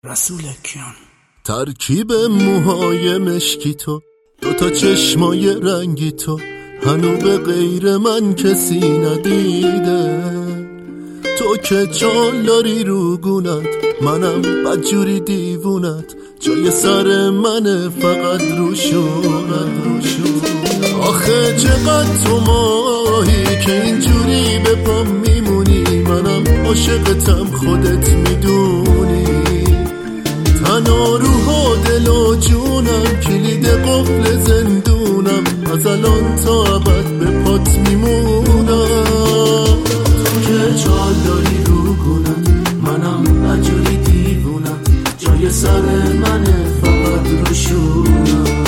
رسول اکیان. ترکیب موهای مشکی تو، دوتا چشمای رنگی تو، هنو به غیر من کسی ندیده. تو که چال داری رو گونت، منم بدجوری دیوونت، جای سر منه فقط روشونت. آخه چقدر تو ماهی که اینجوری به پام میمونی، منم عاشقتم خودت میدونی. تن و روح و دل و جونم، کلید قفل زندونم، از الان تا ابد به پات میمونم. تو که چال داری رو گونت، منم بدجوری دیوونت، جای سر منه فقط روشونم.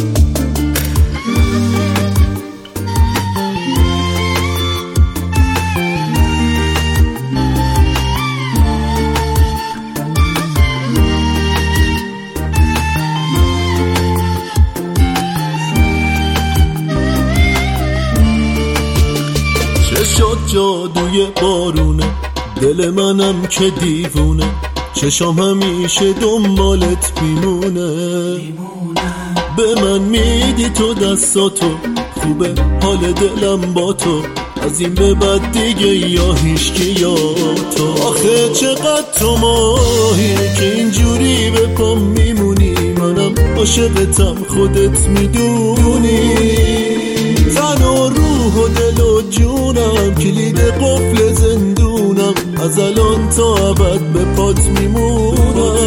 چشات جادوی بارونه، دل منم که دیوونه، چشام همیشه دنبالت میمونه. به من میدی تو دستاتو، خوبه حال دلم با تو، از این به بعد دیگه یا هیچکی یا تو. آخه چقدر تو ماهی که اینجوری به پام میمونی، منم عاشقتم خودت میدونی. تن و روح و دل و جونم، کلید قفل زندونم، از الان تا ابد به پات میمونم.